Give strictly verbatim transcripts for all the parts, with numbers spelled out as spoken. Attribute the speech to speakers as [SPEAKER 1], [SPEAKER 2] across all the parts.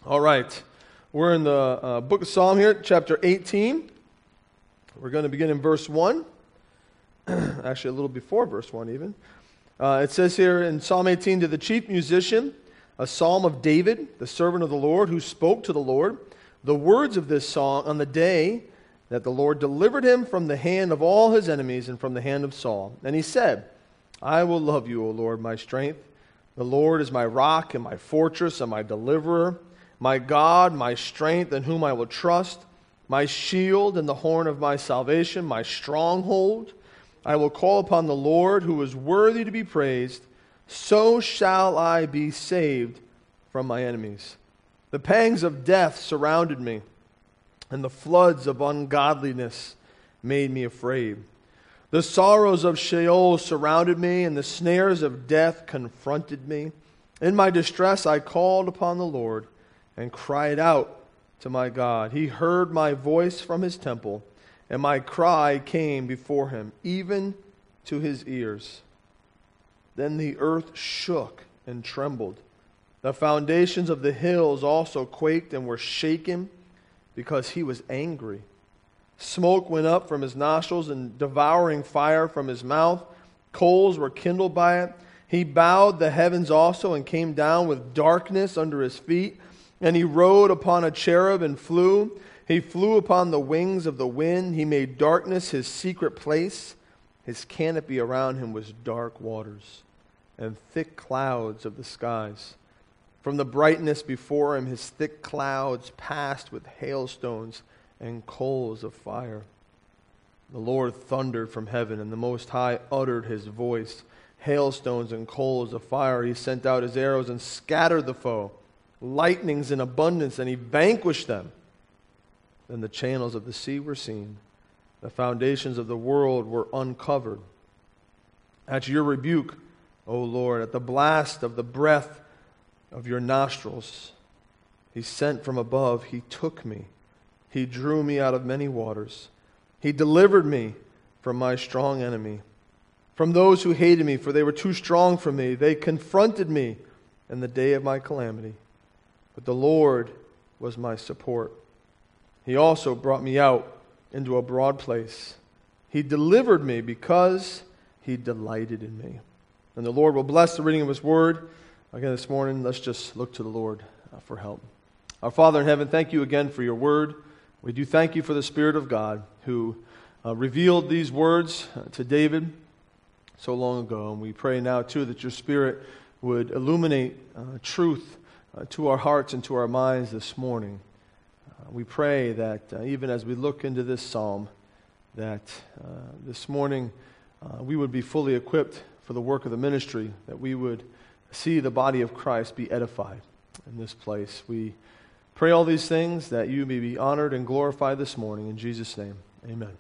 [SPEAKER 1] All right. We're in the uh, book of Psalm here, chapter eighteen. We're going to begin in verse one. Actually, a little before verse one even. Uh, it says here in Psalm eighteen, to the chief musician, a psalm of David, the servant of the Lord, who spoke to the Lord, the words of this song on the day that the Lord delivered him from the hand of all his enemies and from the hand of Saul. And he said, I will love you, O Lord, my strength. The Lord is my rock and my fortress and my deliverer, my God, my strength, in whom I will trust, my shield and the horn of my salvation, my stronghold. I will call upon the Lord, who is worthy to be praised. So shall I be saved from my enemies. The pangs of death surrounded me, and the floods of ungodliness made me afraid. The sorrows of Sheol surrounded me, and the snares of death confronted me. In my distress I called upon the Lord and cried out to my God. He heard my voice from his temple, and my cry came before him, even to his ears. Then the earth shook and trembled. The foundations of the hills also quaked and were shaken, because he was angry. Smoke went up from his nostrils and devouring fire from his mouth. Coals were kindled by it. He bowed the heavens also and came down with darkness under his feet. And he rode upon a cherub and flew. He flew upon the wings of the wind. He made darkness his secret place. His canopy around him was dark waters and thick clouds of the skies. From the brightness before him, his thick clouds passed with hailstones and coals of fire. The Lord thundered from heaven, and the Most High uttered his voice. Hailstones and coals of fire. He sent out his arrows and scattered the foe. Lightnings in abundance, and he vanquished them. Then the channels of the sea were seen. The foundations of the world were uncovered. At your rebuke, O Lord, at the blast of the breath of your nostrils, he sent from above. He took me. He drew me out of many waters. He delivered me from my strong enemy, from those who hated me, for they were too strong for me. They confronted me in the day of my calamity. But the Lord was my support. He also brought me out into a broad place. He delivered me because he delighted in me. And the Lord will bless the reading of his word. Again, this morning, let's just look to the Lord uh, for help. Our Father in heaven, thank you again for your word. We do thank you for the Spirit of God who uh, revealed these words uh, to David so long ago. And we pray now, too, that your Spirit would illuminate uh, truth uh, to our hearts and to our minds this morning. Uh, we pray that uh, even as we look into this psalm, that uh, this morning uh, we would be fully equipped for the work of the ministry, that we would see the body of Christ be edified in this place. We pray all these things that you may be honored and glorified this morning. In Jesus' name, amen.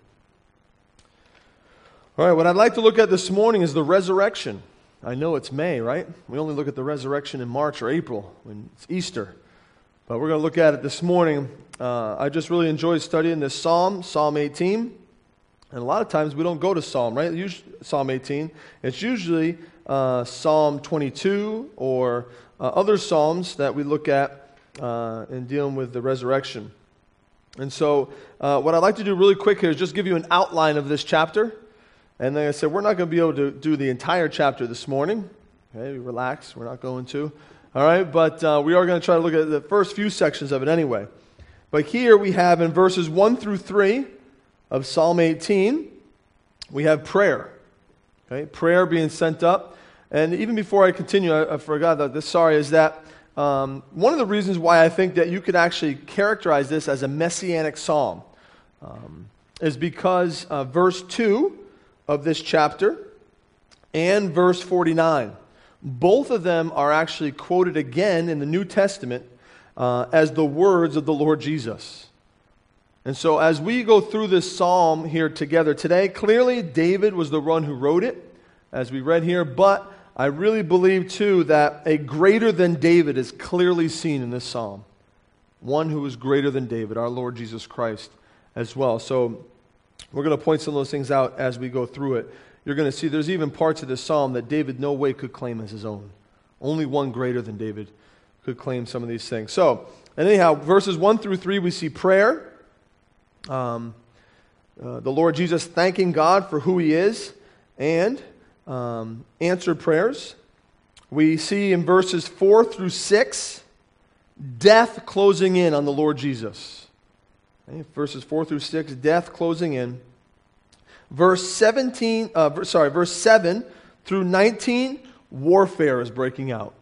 [SPEAKER 1] All right, what I'd like to look at this morning is the resurrection. I know it's May, right? We only look at the resurrection in March or April when it's Easter. But we're going to look at it this morning. Uh, I just really enjoyed studying this psalm, Psalm eighteen. And a lot of times we don't go to Psalm, right? Usually, Psalm eighteen. It's usually uh, Psalm twenty-two or uh, other psalms that we look at uh, in dealing with the resurrection. And so uh, what I'd like to do really quick here is just give you an outline of this chapter. And then I said, we're not going to be able to do the entire chapter this morning. Okay, relax. We're not going to. All right, but uh, we are going to try to look at the first few sections of it anyway. But here we have in verses one through three of Psalm eighteen, we have prayer. Okay, prayer being sent up. And even before I continue, I, I forgot that this, sorry, is that um, one of the reasons why I think that you could actually characterize this as a messianic psalm um, is because uh, verse two of this chapter and verse forty-nine, both of them are actually quoted again in the New Testament uh, as the words of the Lord Jesus. And so as we go through this psalm here together today, clearly David was the one who wrote it, as we read here, but I really believe too that a greater than David is clearly seen in this psalm. One who is greater than David, our Lord Jesus Christ as well. So we're going to point some of those things out as we go through it. You're going to see there's even parts of this psalm that David no way could claim as his own. Only one greater than David could claim some of these things. So, and anyhow, verses one through three, we see prayer. Um, uh, the Lord Jesus thanking God for who He is, and um, answered prayers. We see in verses four through six, death closing in on the Lord Jesus. Okay, verses four through six, death closing in. Verse seventeen, uh, sorry, verse seven through nineteen, warfare is breaking out.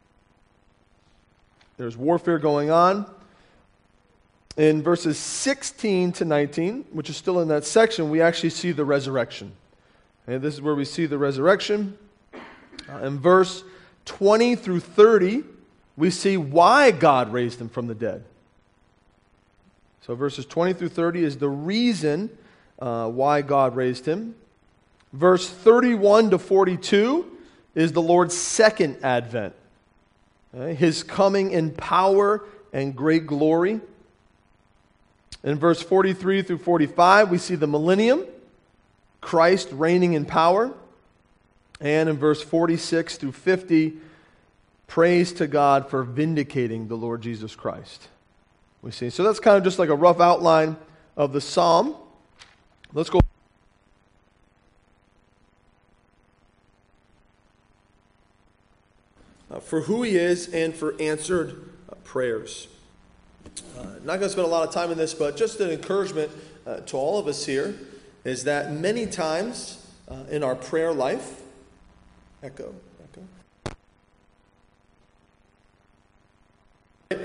[SPEAKER 1] There's warfare going on. In verses sixteen to nineteen, which is still in that section, we actually see the resurrection. And this is where we see the resurrection. Uh, in verse twenty through thirty, we see why God raised him from the dead. So verses twenty through thirty is the reason uh, why God raised him. Verse thirty-one to forty-two is the Lord's second advent. Okay? His coming in power and great glory. In verse forty-three through forty-five, we see the millennium, Christ reigning in power. And in verse forty-six through fifty, praise to God for vindicating the Lord Jesus Christ. We see. So that's kind of just like a rough outline of the psalm. Let's go. Uh, for who he is and for answered uh, prayers. Uh, not going to spend a lot of time in this, but just an encouragement uh, to all of us here is that many times uh, in our prayer life, echo, echo,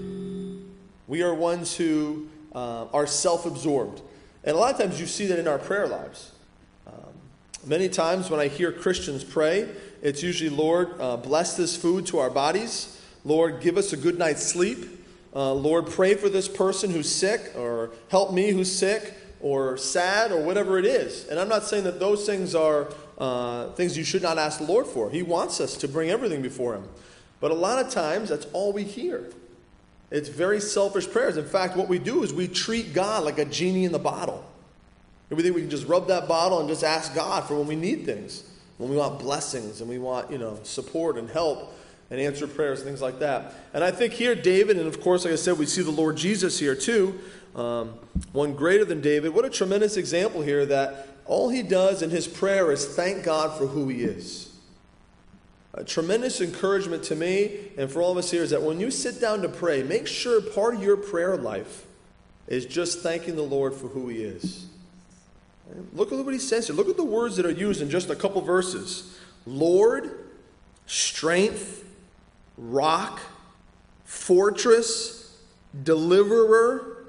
[SPEAKER 1] we are ones who uh, are self-absorbed. And a lot of times you see that in our prayer lives. Um, many times when I hear Christians pray, it's usually, Lord, uh, bless this food to our bodies. Lord, give us a good night's sleep. Uh, Lord, pray for this person who's sick, or help me who's sick, or sad, or whatever it is. And I'm not saying that those things are uh, things you should not ask the Lord for. He wants us to bring everything before Him. But a lot of times, that's all we hear. It's very selfish prayers. In fact, what we do is we treat God like a genie in the bottle. And we think we can just rub that bottle and just ask God for when we need things. When we want blessings and we want, you know, support and help and answer prayers and things like that. And I think here David, and of course, like I said, we see the Lord Jesus here too, um, one greater than David. What a tremendous example here that all he does in his prayer is thank God for who he is. A tremendous encouragement to me and for all of us here is that when you sit down to pray, make sure part of your prayer life is just thanking the Lord for who he is. Look at what he says here. Look at the words that are used in just a couple verses. Lord, strength, rock, fortress, deliverer,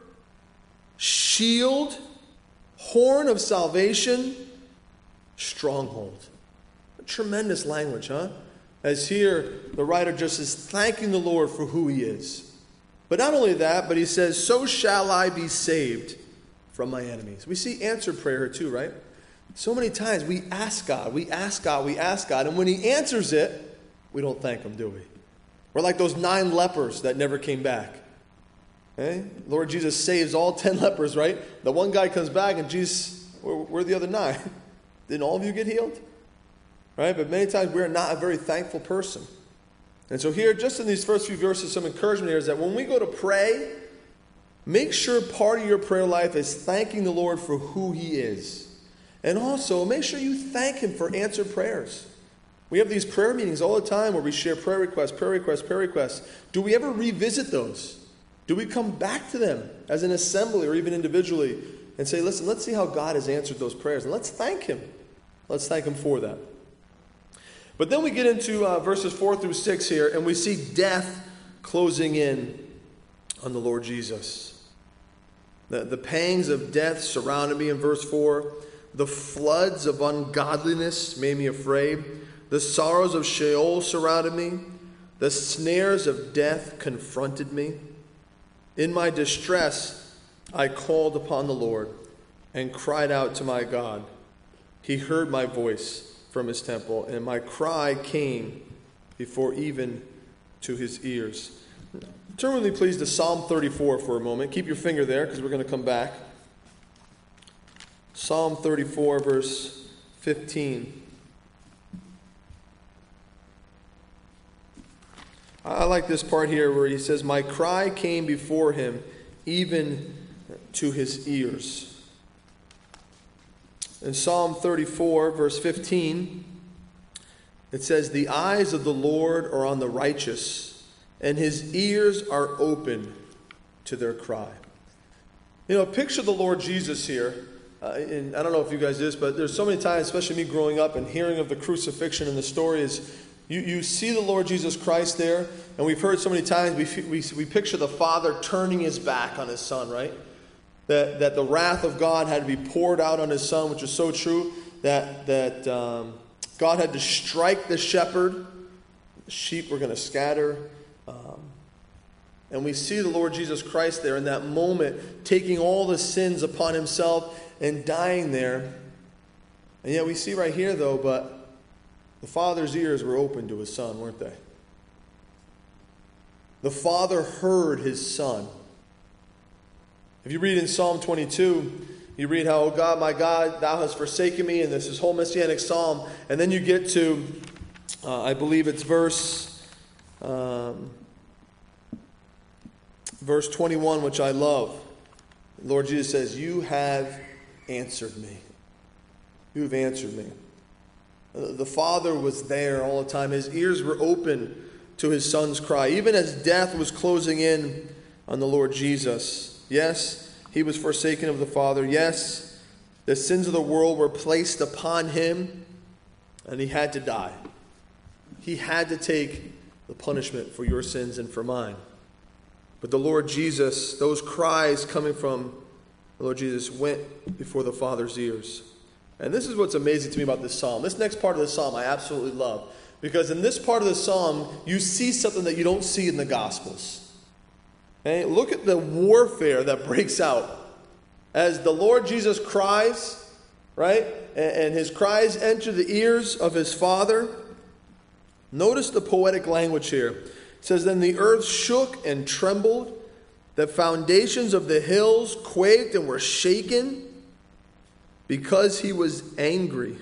[SPEAKER 1] shield, horn of salvation, stronghold. A tremendous language, huh? As here, the writer just is thanking the Lord for who he is. But not only that, but he says, so shall I be saved from my enemies. We see answered prayer here too, right? So many times we ask God, we ask God, we ask God, and when he answers it, we don't thank him, do we? We're like those nine lepers that never came back. Okay? Lord Jesus saves all ten lepers, right? The one guy comes back and Jesus, where, where are the other nine? Didn't all of you get healed? Right? But many times we're not a very thankful person. And so here, just in these first few verses, some encouragement here is that when we go to pray, make sure part of your prayer life is thanking the Lord for who he is. And also, make sure you thank him for answered prayers. We have these prayer meetings all the time where we share prayer requests, prayer requests, prayer requests. Do we ever revisit those? Do we come back to them as an assembly or even individually and say, listen, let's see how God has answered those prayers, and let's thank him. Let's thank him for that. But then we get into uh, verses four through six here, and we see death closing in on the Lord Jesus. The, the pangs of death surrounded me in verse four. The floods of ungodliness made me afraid. The sorrows of Sheol surrounded me. The snares of death confronted me. In my distress, I called upon the Lord and cried out to my God. He heard my voice from his temple, and my cry came before even to his ears. Turn with me, please, to Psalm thirty-four for a moment. Keep your finger there, because we're going to come back. Psalm thirty-four, verse fifteen. I I like this part here where he says, my cry came before him, even to his ears. In Psalm thirty-four, verse fifteen, it says, the eyes of the Lord are on the righteous, and his ears are open to their cry. You know, picture the Lord Jesus here. Uh, and I don't know if you guys do this, but there's so many times, especially me growing up and hearing of the crucifixion and the stories, you, you see the Lord Jesus Christ there, and we've heard so many times, we, we, we picture the Father turning his back on his Son, right? That, that the wrath of God had to be poured out on his Son, which is so true, that, that um, God had to strike the shepherd, the sheep were going to scatter. Um, and we see the Lord Jesus Christ there in that moment, taking all the sins upon himself and dying there. And yet we see right here, though, but the Father's ears were open to his Son, weren't they? The Father heard his Son. If you read in Psalm twenty-two, you read how, oh God, my God, thou hast forsaken me, and this is whole messianic psalm. And then you get to, uh, I believe it's verse, um, verse twenty-one, which I love. The Lord Jesus says, you have answered me. You have answered me. The Father was there all the time. His ears were open to his Son's cry, even as death was closing in on the Lord Jesus. Yes, he was forsaken of the Father. Yes, the sins of the world were placed upon him, and he had to die. He had to take the punishment for your sins and for mine. But the Lord Jesus, those cries coming from the Lord Jesus went before the Father's ears. And this is what's amazing to me about this psalm. This next part of the psalm I absolutely love. Because in this part of the psalm, you see something that you don't see in the Gospels. Okay? Look at the warfare that breaks out. As the Lord Jesus cries, right? And his cries enter the ears of his Father. Notice the poetic language here. It says, then the earth shook and trembled. The foundations of the hills quaked and were shaken because he was angry.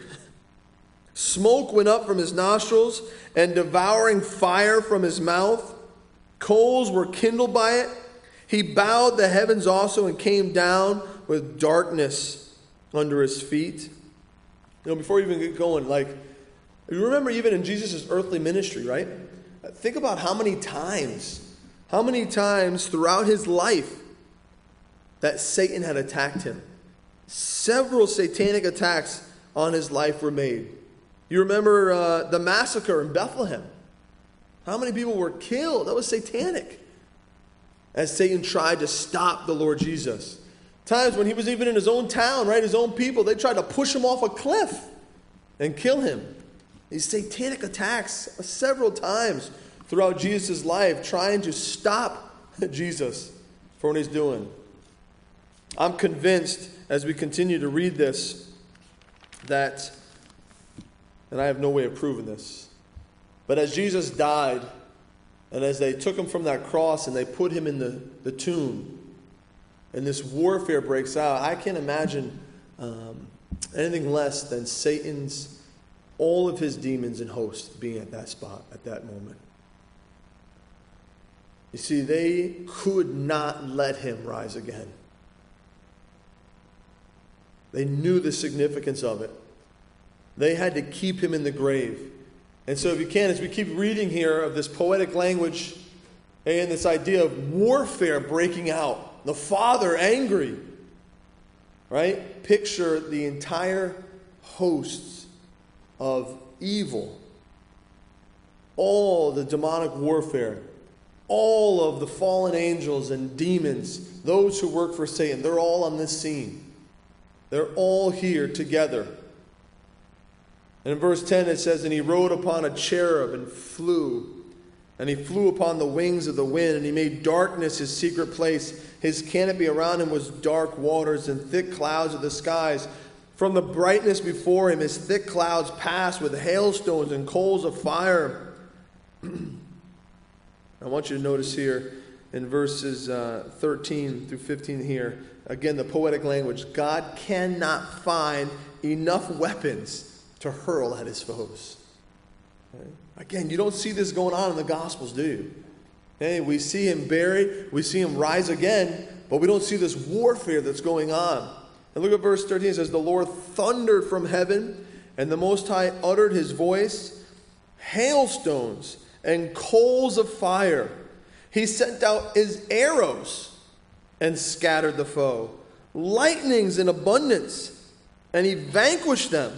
[SPEAKER 1] Smoke went up from his nostrils and devouring fire from his mouth. Coals were kindled by it. He bowed the heavens also and came down with darkness under his feet. You know, before you even get going, like, you remember even in Jesus' earthly ministry, right? Think about how many times How many times throughout his life that Satan had attacked him? Several satanic attacks on his life were made. You remember uh, the massacre in Bethlehem. How many people were killed? That was satanic. As Satan tried to stop the Lord Jesus. Times when he was even in his own town, right? His own people, they tried to push him off a cliff and kill him. These satanic attacks several times throughout Jesus' life, trying to stop Jesus for what he's doing. I'm convinced, as we continue to read this, that, and I have no way of proving this, but as Jesus died, and as they took him from that cross and they put him in the, the tomb, and this warfare breaks out, I can't imagine um, anything less than Satan's, all of his demons and hosts being at that spot, at that moment. You see, they could not let him rise again. They knew the significance of it. They had to keep him in the grave. And so if you can, as we keep reading here of this poetic language and this idea of warfare breaking out, the Father angry, right? Picture the entire hosts of evil, all the demonic warfare, all of the fallen angels and demons, those who work for Satan, they're all on this scene. They're all here together. And in verse ten it says, and he rode upon a cherub and flew. And he flew upon the wings of the wind, and he made darkness his secret place. His canopy around him was dark waters and thick clouds of the skies. From the brightness before him, his thick clouds passed with hailstones and coals of fire. I want you to notice here in verses uh, thirteen through fifteen here, again, the poetic language. God cannot find enough weapons to hurl at his foes. Okay? Again, you don't see this going on in the Gospels, do you? Hey, we see him buried, we see him rise again, but we don't see this warfare that's going on. And look at verse thirteen. It says, the Lord thundered from heaven, and the Most High uttered his voice, hailstones and coals of fire. He sent out his arrows and scattered the foe, lightnings in abundance, and he vanquished them.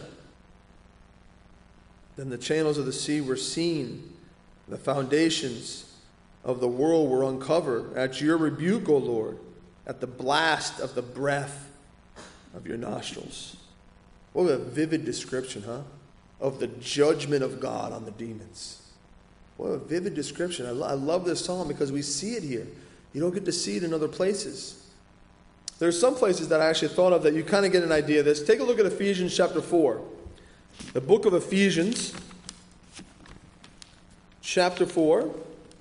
[SPEAKER 1] Then the channels of the sea were seen, the foundations of the world were uncovered at your rebuke, O Lord, at the blast of the breath of your nostrils. What a vivid description, huh? Of the judgment of God on the demons. What a vivid description. I, lo- I love this psalm because we see it here. You don't get to see it in other places. There's some places that I actually thought of that you kind of get an idea of this. Take a look at Ephesians chapter four. The book of Ephesians, chapter four.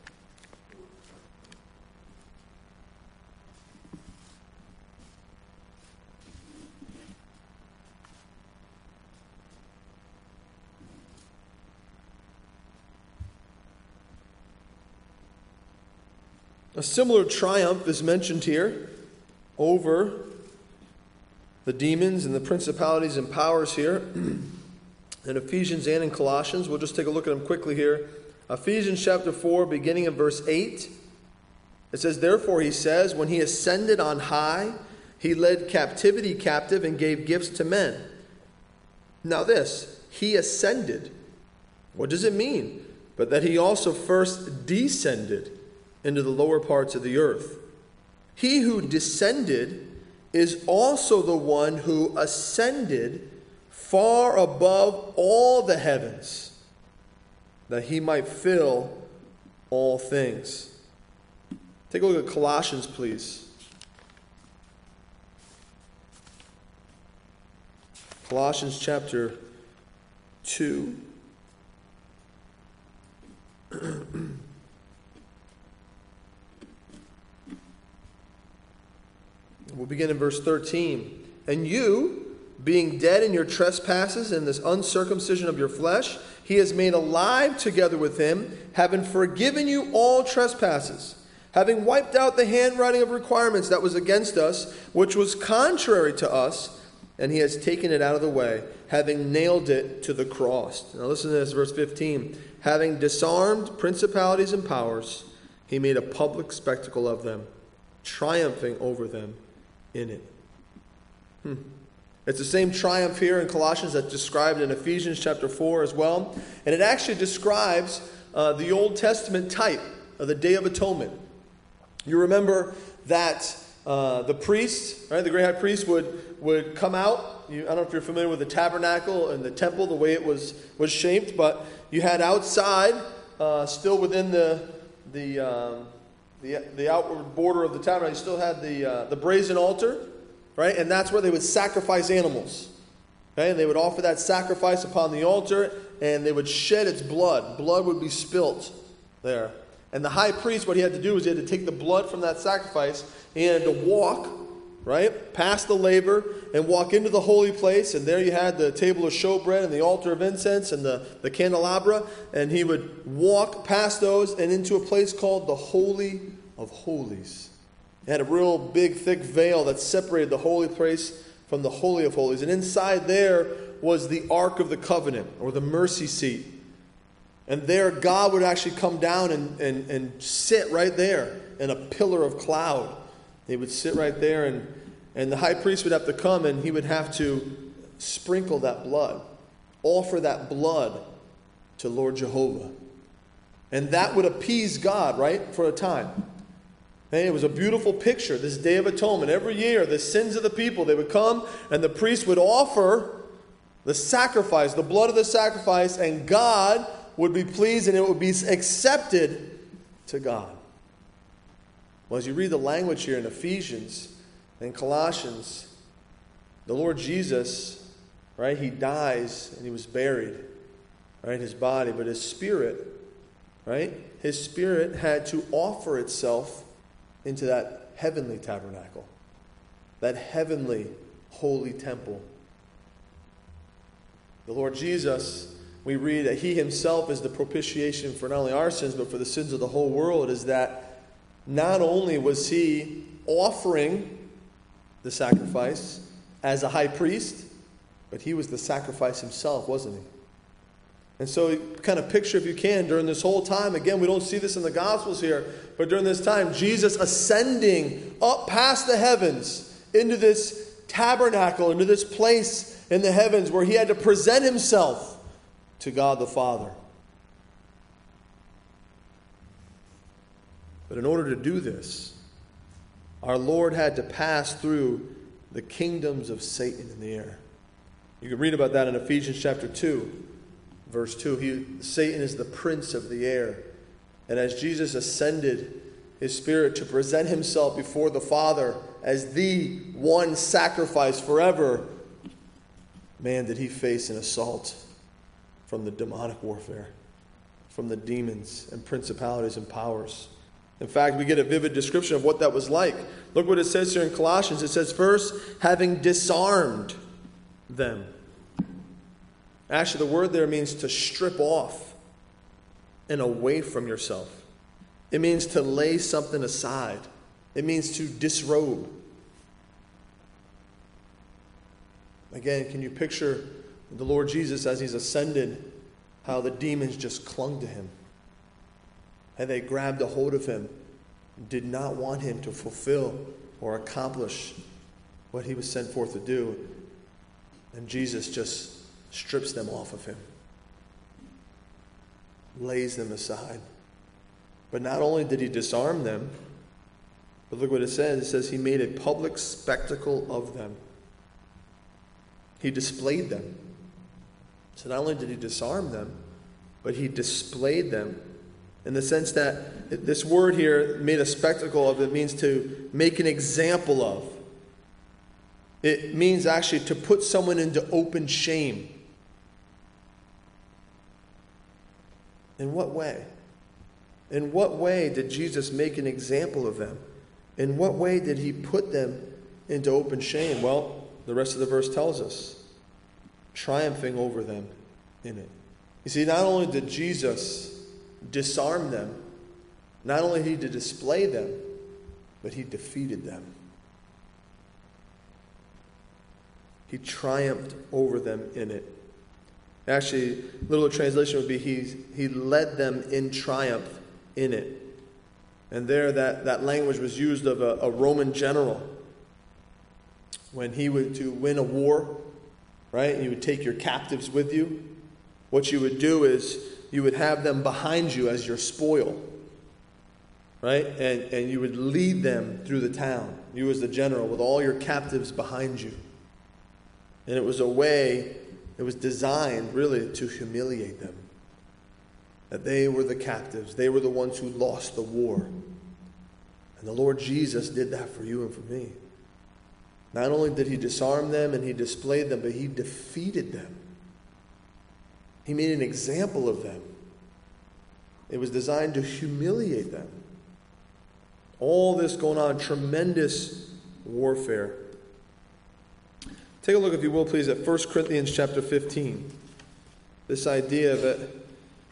[SPEAKER 1] A similar triumph is mentioned here over the demons and the principalities and powers here in Ephesians and in Colossians. We'll just take a look at them quickly here. Ephesians chapter four, beginning in verse eight. It says, therefore he says, when he ascended on high, he led captivity captive and gave gifts to men. Now this, he ascended. What does it mean? But that he also first descended into the lower parts of the earth. He who descended is also the one who ascended far above all the heavens, that he might fill all things. Take a look at Colossians, please. Colossians chapter two. We'll begin in verse thirteen. And you, being dead in your trespasses and this uncircumcision of your flesh, he has made alive together with him, having forgiven you all trespasses, having wiped out the handwriting of requirements that was against us, which was contrary to us, and he has taken it out of the way, having nailed it to the cross. Now listen to this, verse fifteen. Having disarmed principalities and powers, he made a public spectacle of them, triumphing over them in it. Hmm. It's the same triumph here in Colossians that's described in Ephesians chapter four as well. And it actually describes uh, the Old Testament type of the Day of Atonement. You remember that uh, the priest, right, the great high priest would, would come out. You, I don't know if you're familiar with the tabernacle and the temple, the way it was, was shaped, but you had outside, uh, still within the the um, The, the outward border of the tabernacle, you still had the uh, the brazen altar, right? And that's where they would sacrifice animals. Okay? And they would offer that sacrifice upon the altar, and they would shed its blood. Blood would be spilt there. And the high priest, what he had to do was he had to take the blood from that sacrifice, and he had to walk, right, past the laver, and walk into the holy place. And there you had the table of showbread and the altar of incense and the, the candelabra. And he would walk past those and into a place called the Holy of Holies. It had a real big, thick veil that separated the holy place from the Holy of Holies. And inside there was the Ark of the Covenant, or the mercy seat. And there God would actually come down and, and, and sit right there in a pillar of cloud. He would sit right there, and, and the high priest would have to come, and he would have to sprinkle that blood, offer that blood to Lord Jehovah. And that would appease God, right, for a time. And it was a beautiful picture, this Day of Atonement. Every year, the sins of the people, they would come, and the priest would offer the sacrifice, the blood of the sacrifice, and God would be pleased, and it would be accepted to God. Well, as you read the language here in Ephesians and Colossians, the Lord Jesus, right, he dies and he was buried, right, his body, but his spirit, right, his spirit had to offer itself into that heavenly tabernacle, that heavenly holy temple. The Lord Jesus we read that he himself is the propitiation for not only our sins, but for the sins of the whole world, is that not only was he offering the sacrifice as a high priest, but he was the sacrifice himself, wasn't he? And so kind of picture, if you can, during this whole time, again, we don't see this in the Gospels here, but during this time, Jesus ascending up past the heavens into this tabernacle, into this place in the heavens where he had to present himself to God the Father. But in order to do this, our Lord had to pass through the kingdoms of Satan in the air. You can read about that in Ephesians chapter two, verse two. He, Satan is the prince of the air. And as Jesus ascended his spirit to present himself before the Father as the one sacrifice forever, man, did he face an assault from the demonic warfare, from the demons and principalities and powers. In fact, we get a vivid description of what that was like. Look what it says here in Colossians. It says, first, having disarmed them. Actually, the word there means to strip off and away from yourself. It means to lay something aside. It means to disrobe. Again, can you picture the Lord Jesus as he's ascended, how the demons just clung to him? And they grabbed a hold of him, did not want him to fulfill or accomplish what he was sent forth to do. And Jesus just strips them off of him, lays them aside. But not only did he disarm them, but look what it says. It says he made a public spectacle of them. He displayed them. So not only did he disarm them, but he displayed them. In the sense that this word here, made a spectacle of, it means to make an example of. It means actually to put someone into open shame. In what way? In what way did Jesus make an example of them? In what way did he put them into open shame? Well, the rest of the verse tells us. Triumphing over them in it. You see, not only did Jesus disarm them, not only did he display them, but he defeated them. He triumphed over them in it. Actually, a little translation would be he, he led them in triumph in it. And there that, that language was used of a, a Roman general. When he would to win a war, right, and you would take your captives with you, what you would do is you would have them behind you as your spoil, right? And, and you would lead them through the town, you as the general, with all your captives behind you. And it was a way, it was designed really to humiliate them. That they were the captives. They were the ones who lost the war. And the Lord Jesus did that for you and for me. Not only did he disarm them and he displayed them, but he defeated them. He made an example of them. It was designed to humiliate them. All this going on, tremendous warfare. Take a look, if you will, please, at First Corinthians chapter fifteen. This idea of it,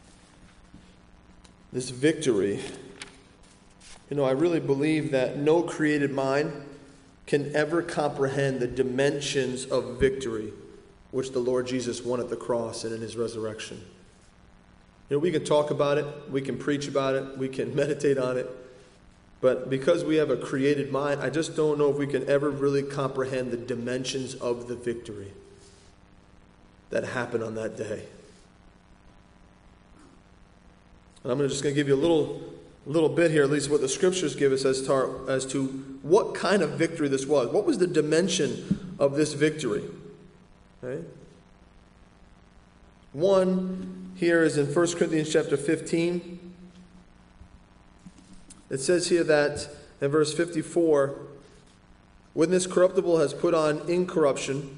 [SPEAKER 1] this victory. You know, I really believe that no created mind can ever comprehend the dimensions of victory which the Lord Jesus won at the cross and in his resurrection. You know, we can talk about it, we can preach about it, we can meditate on it, but because we have a created mind, I just don't know if we can ever really comprehend the dimensions of the victory that happened on that day. And I'm just going to give you a little, little bit here, at least what the scriptures give us as to, our, as to what kind of victory this was. What was the dimension of this victory? Okay. One here is in First Corinthians chapter fifteen. It says here that in verse fifty-four, when this corruptible has put on incorruption,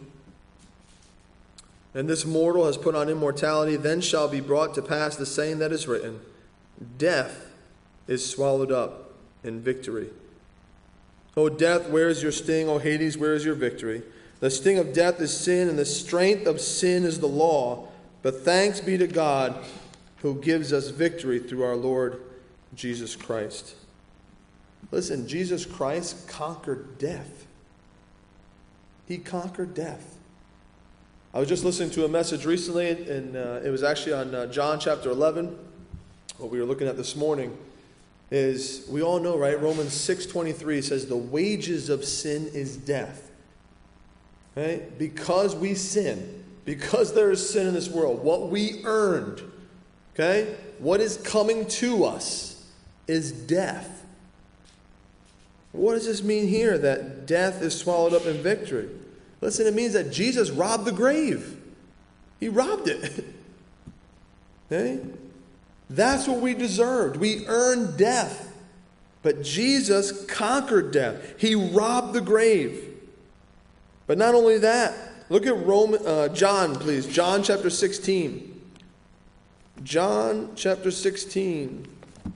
[SPEAKER 1] and this mortal has put on immortality, then shall be brought to pass the saying that is written, death is swallowed up in victory. O death, where is your sting? O Hades, where is your victory? The sting of death is sin, and the strength of sin is the law. But thanks be to God who gives us victory through our Lord Jesus Christ. Listen, Jesus Christ conquered death. He conquered death. I was just listening to a message recently, and uh, it was actually on uh, John chapter eleven. What we were looking at this morning is, we all know, right? Romans six twenty-three says, the wages of sin is death. Right? Because we sin, because there is sin in this world, what we earned, okay, what is coming to us is death. What does this mean here, that death is swallowed up in victory? Listen, it means that Jesus robbed the grave. He robbed it. Okay? That's what we deserved. We earned death. But Jesus conquered death. He robbed the grave. But not only that, look at Roman, uh, John, please. John chapter sixteen. John chapter sixteen.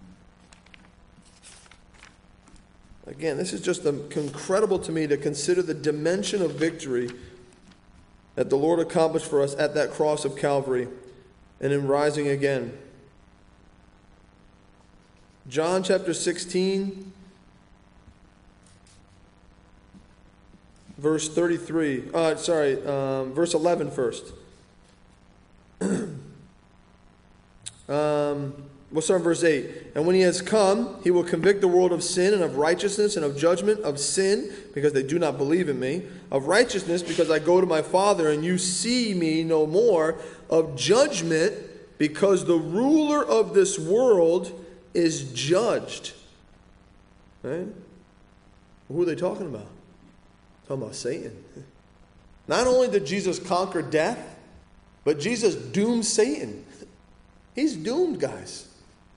[SPEAKER 1] Again, this is just incredible to me to consider the dimension of victory that the Lord accomplished for us at that cross of Calvary and in rising again. John chapter sixteen, verse thirty-three. Uh, sorry, um, verse eleven first. um, we'll start in verse eight. And when he has come, he will convict the world of sin and of righteousness and of judgment. Of sin, because they do not believe in me. Of righteousness, because I go to my Father and you see me no more. Of judgment, because the ruler of this world is judged. Right? Who are they talking about? Talking about Satan. Not only did Jesus conquer death, but Jesus doomed Satan. He's doomed, guys.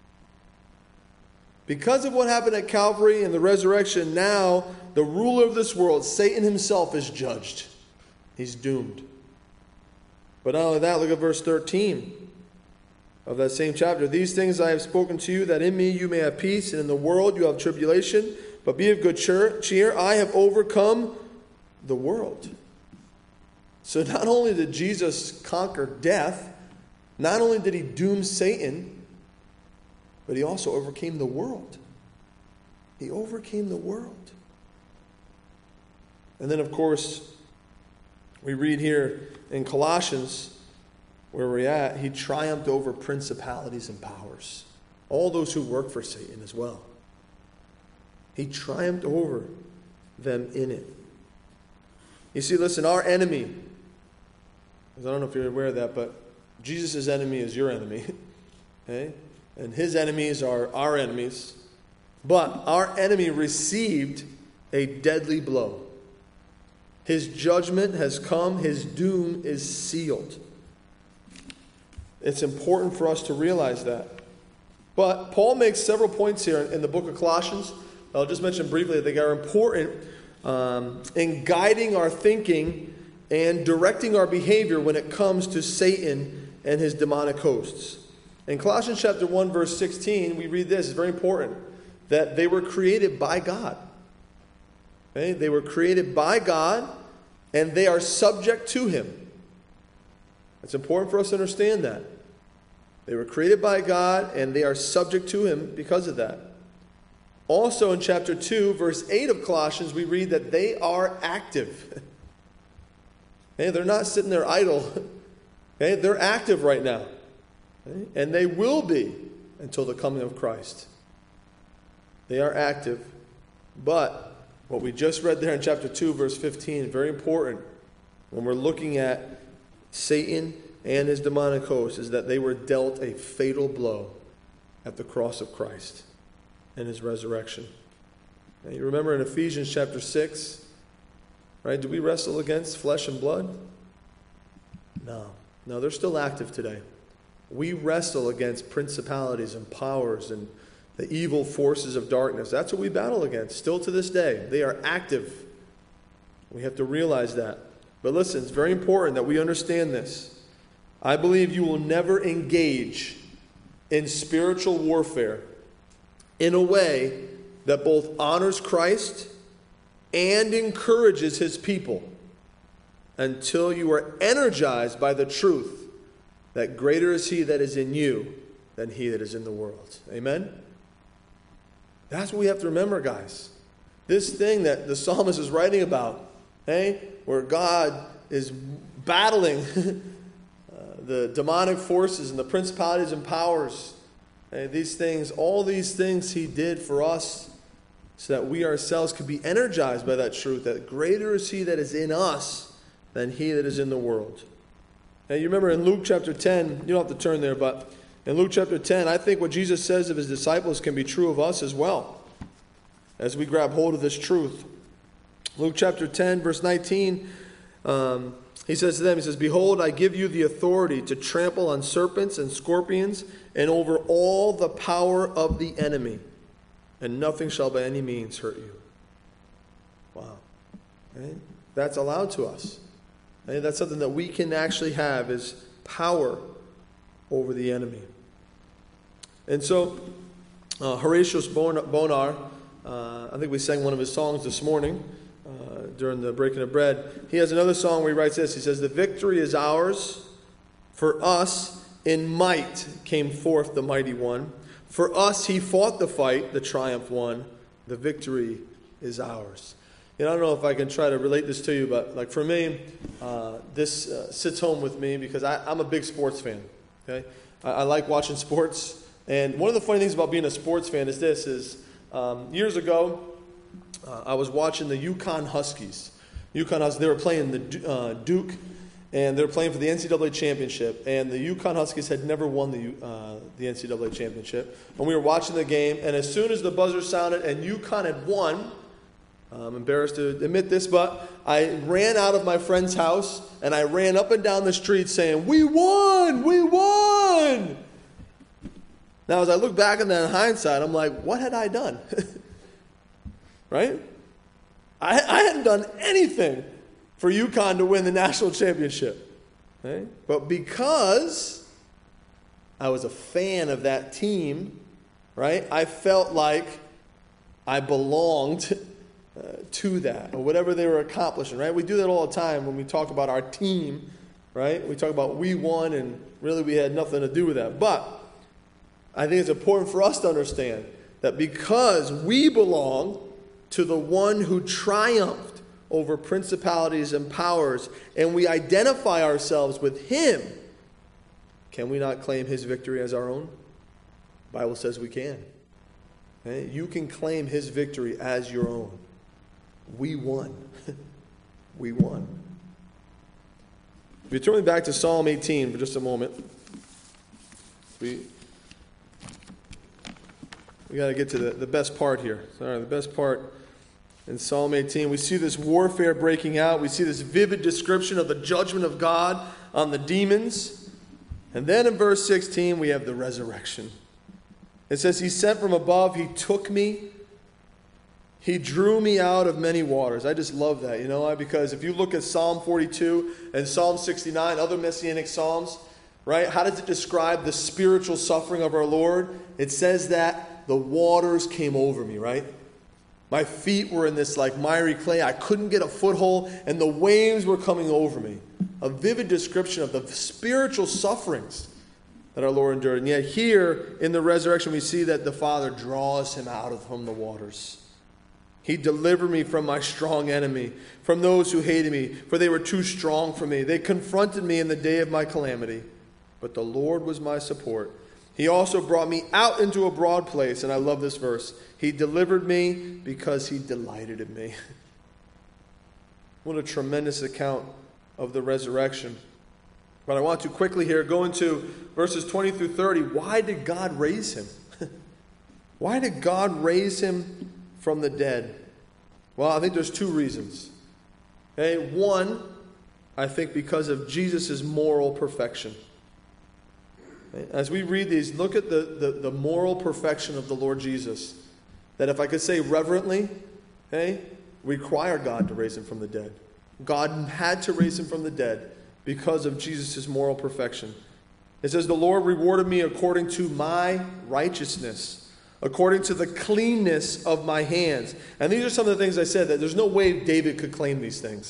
[SPEAKER 1] Because of what happened at Calvary and the resurrection, now the ruler of this world, Satan himself, is judged. He's doomed. But not only that, look at verse thirteen of that same chapter. These things I have spoken to you, that in me you may have peace, and in the world you have tribulation. But be of good cheer. I have overcome the world. So not only did Jesus conquer death, not only did he doom Satan, but he also overcame the world. He overcame the world. And then, of course, we read here in Colossians, where we're at, he triumphed over principalities and powers. All those who work for Satan as well. He triumphed over them in it. You see, listen, our enemy, I don't know if you're aware of that, but Jesus' enemy is your enemy. Okay? And his enemies are our enemies. But our enemy received a deadly blow. His judgment has come. His doom is sealed. It's important for us to realize that. But Paul makes several points here in the book of Colossians. I'll just mention briefly that they are important um, in guiding our thinking and directing our behavior when it comes to Satan and his demonic hosts. In Colossians chapter one, verse sixteen, we read this. It's very important. That they were created by God. Okay? They were created by God, and they are subject to him. It's important for us to understand that. They were created by God, and they are subject to him because of that. Also in chapter two, verse eight of Colossians, we read that they are active. Okay? They're not sitting there idle. Okay? They're active right now. Okay? And they will be until the coming of Christ. They are active. But what we just read there in chapter two, verse fifteen, very important when we're looking at Satan and his demonic host, is that they were dealt a fatal blow at the cross of Christ and his resurrection. Now, you remember in Ephesians chapter six, right? Do we wrestle against flesh and blood? No. No, they're still active today. We wrestle against principalities and powers and the evil forces of darkness. That's what we battle against, still to this day. They are active. We have to realize that. But listen, it's very important that we understand this. I believe you will never engage in spiritual warfare in a way that both honors Christ and encourages his people until you are energized by the truth that greater is he that is in you than he that is in the world. Amen? That's what we have to remember, guys. This thing that the psalmist is writing about, hey, where God is battling uh, the demonic forces and the principalities and powers, hey, these things, all these things he did for us so that we ourselves could be energized by that truth, that greater is he that is in us than he that is in the world. Now, you remember in Luke chapter ten, you don't have to turn there, but in Luke chapter ten, I think what Jesus says of his disciples can be true of us as well, as we grab hold of this truth. Luke chapter ten, verse nineteen, um, he says to them, he says, "Behold, I give you the authority to trample on serpents and scorpions and over all the power of the enemy, and nothing shall by any means hurt you." Wow. Right? That's allowed to us. Right? That's something that we can actually have, is power over the enemy. And so, uh, Horatius Bonar, uh, I think we sang one of his songs this morning uh, during the breaking of bread. He has another song where he writes this. He says, "The victory is ours. For us in might came forth the mighty one. For us he fought the fight, the triumph won. The victory is ours." You know, I don't know if I can try to relate this to you, but like for me, uh, this uh, sits home with me because I, I'm a big sports fan. Okay, I, I like watching sports, and one of the funny things about being a sports fan is this: is um, years ago, uh, I was watching the UConn Huskies. UConn Huskies, they were playing the uh, Duke, and they were playing for the N C double A championship. And the UConn Huskies had never won the uh, the N C double A championship. And we were watching the game, and as soon as the buzzer sounded and UConn had won, I'm embarrassed to admit this, but I ran out of my friend's house, and I ran up and down the street saying, "We won! We won!" Now, as I look back on that in hindsight, I'm like, what had I done? Right? I, I hadn't done anything for UConn to win the national championship. Right? But because I was a fan of that team, right, I felt like I belonged Uh, to that, or whatever they were accomplishing, right? We do that all the time when we talk about our team, right? We talk about we won, and really we had nothing to do with that. But I think it's important for us to understand that because we belong to the one who triumphed over principalities and powers, and we identify ourselves with him, can we not claim his victory as our own? The Bible says we can. Okay? You can claim his victory as your own. We won. We won. If you turn me back to Psalm eighteen for just a moment, we we got to get to the, the best part here. Sorry, the best part in Psalm eighteen. We see this warfare breaking out. We see this vivid description of the judgment of God on the demons. And then in verse sixteen, we have the resurrection. It says, "He sent from above, he took me. He drew me out of many waters." I just love that, you know why? Because if you look at Psalm forty-two and Psalm sixty-nine, other messianic psalms, right? How does it describe the spiritual suffering of our Lord? It says that the waters came over me, right? My feet were in this like miry clay. I couldn't get a foothold, and the waves were coming over me. A vivid description of the spiritual sufferings that our Lord endured. And yet here in the resurrection, we see that the Father draws him out of from the waters. "He delivered me from my strong enemy, from those who hated me, for they were too strong for me. They confronted me in the day of my calamity, but the Lord was my support. He also brought me out into a broad place," and I love this verse. "He delivered me because he delighted in me." What a tremendous account of the resurrection. But I want to quickly here go into verses twenty through thirty. Why did God raise him? Why did God raise him from the dead? Well, I think there's two reasons. Okay, one, I think because of Jesus' moral perfection. Okay? As we read these, look at the, the, the moral perfection of the Lord Jesus. That if I could say reverently, okay, require God to raise him from the dead. God had to raise him from the dead because of Jesus' moral perfection. It says, "The Lord rewarded me according to my righteousness, according to the cleanness of my hands." And these are some of the things I said, that there's no way David could claim these things.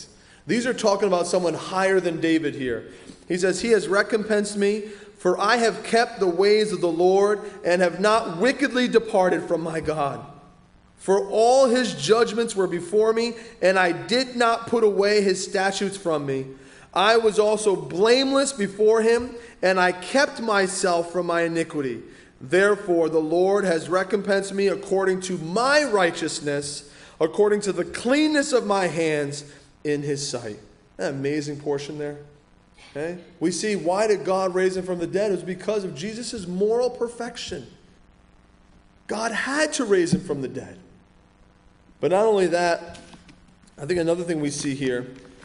[SPEAKER 1] These are talking about someone higher than David here. He says, he has recompensed me, for I have kept the ways of the Lord and have not wickedly departed from my God. For all his judgments were before me, and I did not put away his statutes from me. I was also blameless before him, and I kept myself from my iniquity. Therefore the Lord has recompensed me according to my righteousness, according to the cleanness of my hands in his sight. That amazing portion there. Okay? We see, why did God raise him from the dead? It was because of Jesus' moral perfection. God had to raise him from the dead. But not only that, I think another thing we see here,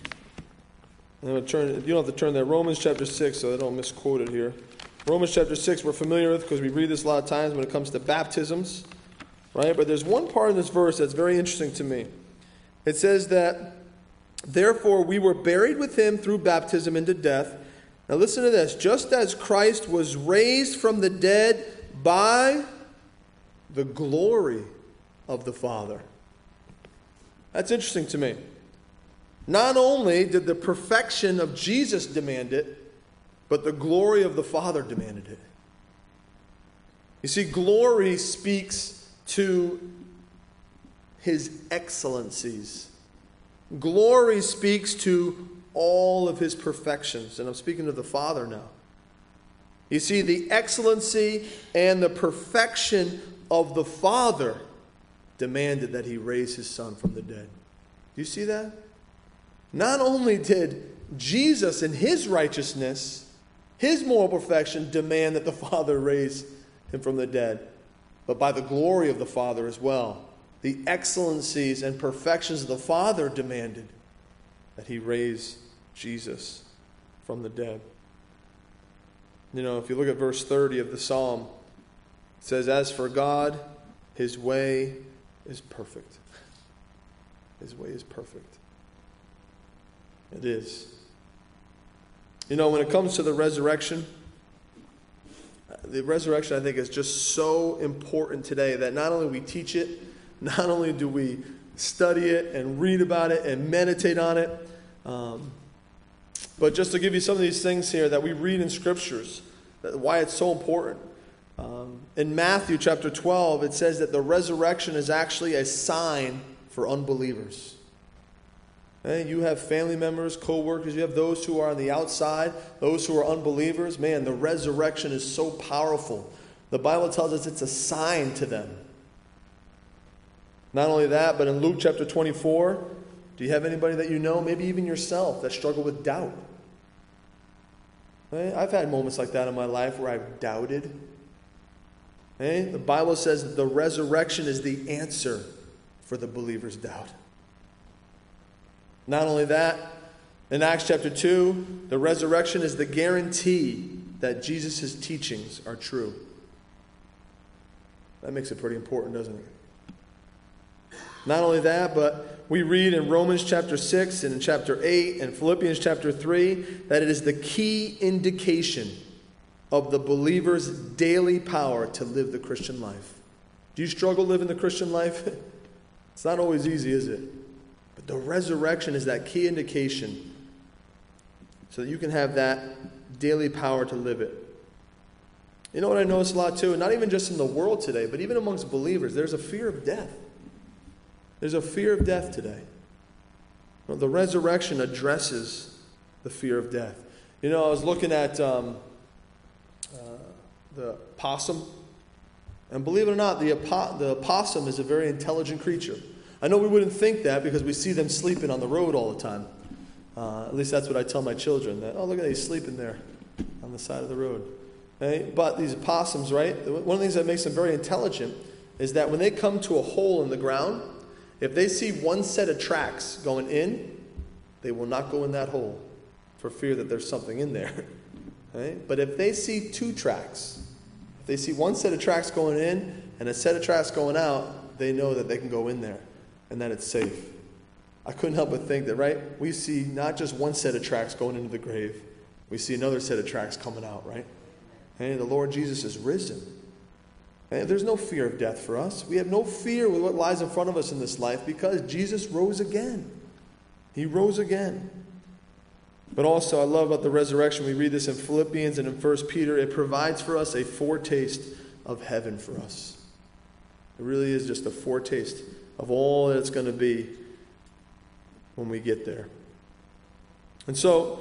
[SPEAKER 1] I'm going to turn, you don't have to turn there, Romans chapter six, so I don't misquote it here. Romans chapter six we're familiar with because we read this a lot of times when it comes to baptisms, right? But there's one part in this verse that's very interesting to me. It says that, therefore we were buried with him through baptism into death. Now listen to this. Just as Christ was raised from the dead by the glory of the Father. That's interesting to me. Not only did the perfection of Jesus demand it, but the glory of the Father demanded it. You see, glory speaks to his excellencies. Glory speaks to all of his perfections. And I'm speaking of the Father now. You see, the excellency and the perfection of the Father demanded that he raise his Son from the dead. Do you see that? Not only did Jesus in his righteousness, his moral perfection, demand that the Father raise him from the dead, but by the glory of the Father as well. The excellencies and perfections of the Father demanded that he raise Jesus from the dead. You know, if you look at verse thirty of the Psalm, it says, as for God, his way is perfect. His way is perfect. It is. You know, when it comes to the resurrection, the resurrection, I think, is just so important today that not only we teach it, not only do we study it and read about it and meditate on it, um, but just to give you some of these things here that we read in scriptures, that why it's so important. Um, in Matthew chapter twelve, it says that the resurrection is actually a sign for unbelievers. Okay? You have family members, co-workers, you have those who are on the outside, those who are unbelievers. Man, the resurrection is so powerful. The Bible tells us it's a sign to them. Not only that, but in Luke chapter twenty-four, do you have anybody that you know, maybe even yourself, that struggle with doubt? Okay? I've had moments like that in my life where I've doubted. Okay? The Bible says that the resurrection is the answer for the believer's doubt. Not only that, in Acts chapter two, the resurrection is the guarantee that Jesus' teachings are true. That makes it pretty important, doesn't it? Not only that, but we read in Romans chapter six and in chapter eight and Philippians chapter three that it is the key indication of the believer's daily power to live the Christian life. Do you struggle living the Christian life? It's not always easy, is it? But the resurrection is that key indication so that you can have that daily power to live it. You know what I notice a lot too? Not even just in the world today, but even amongst believers, there's a fear of death. There's a fear of death today. Well, the resurrection addresses the fear of death. You know, I was looking at um, uh, the possum, and believe it or not, the, apo- the possum is a very intelligent creature. I know we wouldn't think that because we see them sleeping on the road all the time. Uh, at least that's what I tell my children. That, oh, look at that, he's sleeping there on the side of the road. Okay? But these opossums, right, one of the things that makes them very intelligent is that when they come to a hole in the ground, if they see one set of tracks going in, they will not go in that hole for fear that there's something in there. Okay? But if they see two tracks, if they see one set of tracks going in and a set of tracks going out, they know that they can go in there and that it's safe. I couldn't help but think that, right, we see not just one set of tracks going into the grave, we see another set of tracks coming out, right? And the Lord Jesus is risen. And there's no fear of death for us. We have no fear with what lies in front of us in this life because Jesus rose again. He rose again. But also, I love about the resurrection. We read this in Philippians and in First Peter. It provides for us a foretaste of heaven for us. It really is just a foretaste of all that it's going to be when we get there. And so,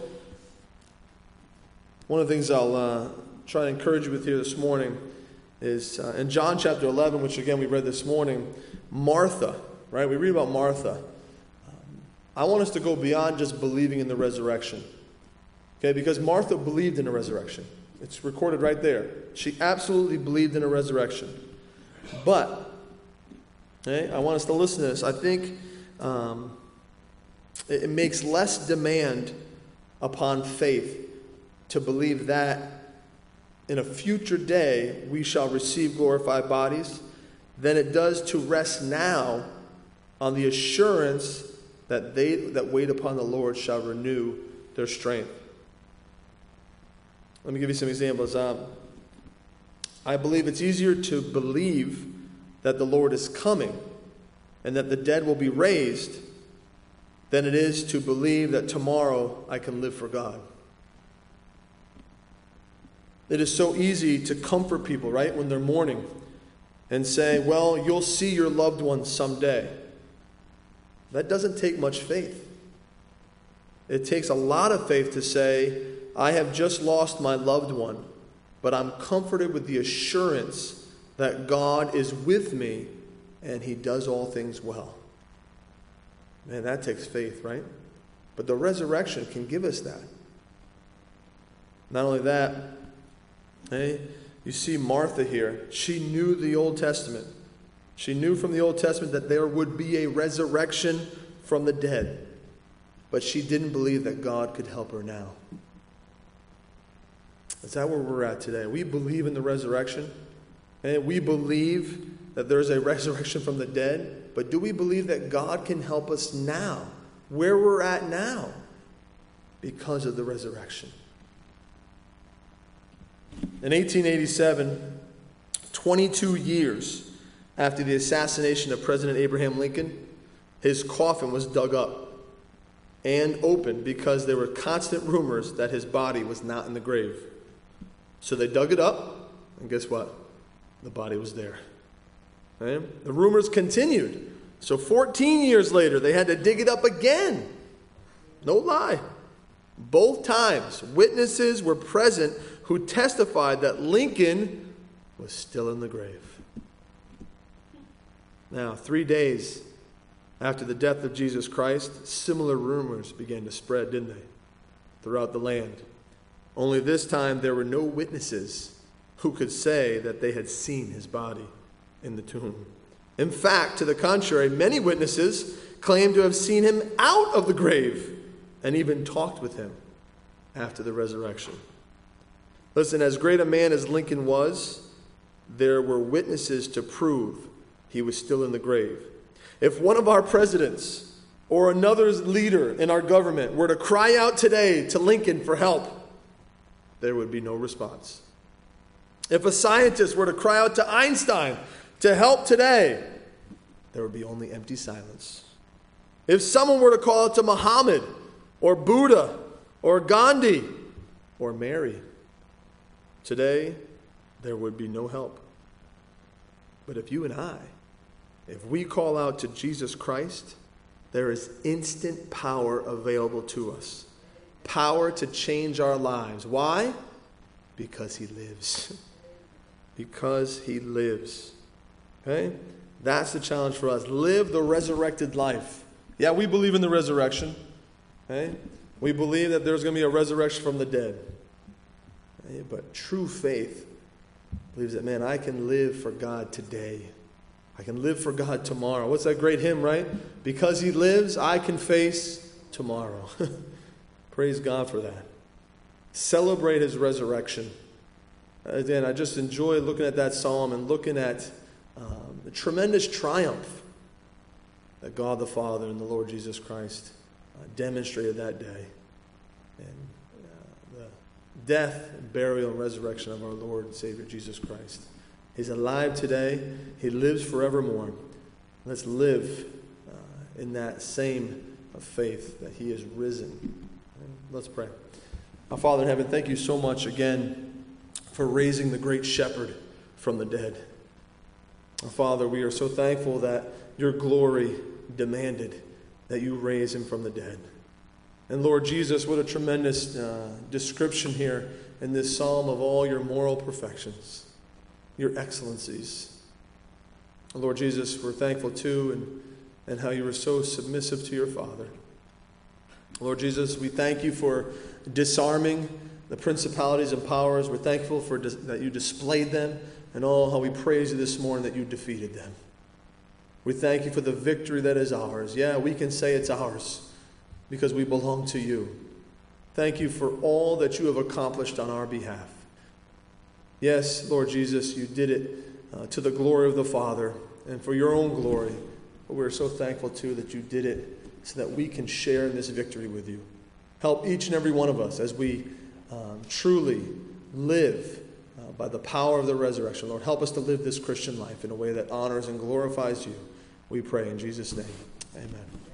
[SPEAKER 1] one of the things I'll uh, try to encourage you with here this morning is uh, in John chapter eleven, which again we read this morning, Martha, right? We read about Martha. I want us to go beyond just believing in the resurrection. Okay, because Martha believed in the resurrection. It's recorded right there. She absolutely believed in a resurrection. But, okay, I want us to listen to this. I think um, it, it makes less demand upon faith to believe that in a future day we shall receive glorified bodies than it does to rest now on the assurance that they that wait upon the Lord shall renew their strength. Let me give you some examples. Um, I believe it's easier to believe that the Lord is coming and that the dead will be raised than it is to believe that tomorrow I can live for God. It is so easy to comfort people, right, when they're mourning and say, well, you'll see your loved ones someday. That doesn't take much faith. It takes a lot of faith to say, I have just lost my loved one, but I'm comforted with the assurance that God is with me and he does all things well. Man, that takes faith, right? But the resurrection can give us that. Not only that, hey, you see Martha here. She knew the Old Testament. She knew from the Old Testament that there would be a resurrection from the dead. But she didn't believe that God could help her now. Is that where we're at today? We believe in the resurrection. And we believe that there's a resurrection from the dead. But do we believe that God can help us now? Where we're at now? Because of the resurrection. In eighteen eighty-seven, twenty-two years after the assassination of President Abraham Lincoln, his coffin was dug up and opened because there were constant rumors that his body was not in the grave. So they dug it up, and guess what? The body was there. Okay? The rumors continued. So fourteen years later, they had to dig it up again. No lie. Both times, witnesses were present who testified that Lincoln was still in the grave. Now, three days after the death of Jesus Christ, similar rumors began to spread, didn't they? Throughout the land. Only this time there were no witnesses who could say that they had seen his body in the tomb. In fact, to the contrary, many witnesses claimed to have seen him out of the grave and even talked with him after the resurrection. Listen, as great a man as Lincoln was, there were witnesses to prove he was still in the grave. If one of our presidents or another leader in our government were to cry out today to Lincoln for help, there would be no response. If a scientist were to cry out to Einstein to help today, there would be only empty silence. If someone were to call out to Muhammad or Buddha or Gandhi or Mary, today there would be no help. But if you and I, if we call out to Jesus Christ, there is instant power available to us. Power to change our lives. Why? Because he lives. Because he lives. Okay? That's the challenge for us. Live the resurrected life. Yeah, we believe in the resurrection. Okay? We believe that there's going to be a resurrection from the dead. Okay? But true faith believes that, man, I can live for God today. I can live for God tomorrow. What's that great hymn, right? Because he lives, I can face tomorrow. Praise God for that. Celebrate his resurrection. Again, I just enjoy looking at that psalm and looking at um, the tremendous triumph that God the Father and the Lord Jesus Christ uh, demonstrated that day. And uh, the death, burial, and resurrection of our Lord and Savior Jesus Christ. He's alive today. He lives forevermore. Let's live uh, in that same of faith that he is risen. Let's pray. Our Father in heaven, thank you so much again for raising the great shepherd from the dead. Our Father, we are so thankful that your glory demanded that you raise him from the dead. And Lord Jesus, what a tremendous uh, description here in this psalm of all your moral perfections, your excellencies. Lord Jesus, we're thankful too and, and how you were so submissive to your Father. Lord Jesus, we thank you for disarming the principalities and powers. We're thankful for dis- that you displayed them, and all how we praise you this morning that you defeated them. We thank you for the victory that is ours. Yeah, we can say it's ours because we belong to you. Thank you for all that you have accomplished on our behalf. Yes, Lord Jesus, you did it uh, to the glory of the Father and for your own glory. But we're so thankful, too, that you did it so that we can share in this victory with you. Help each and every one of us as we um, truly live uh, by the power of the resurrection. Lord, help us to live this Christian life in a way that honors and glorifies you. We pray in Jesus' name. Amen.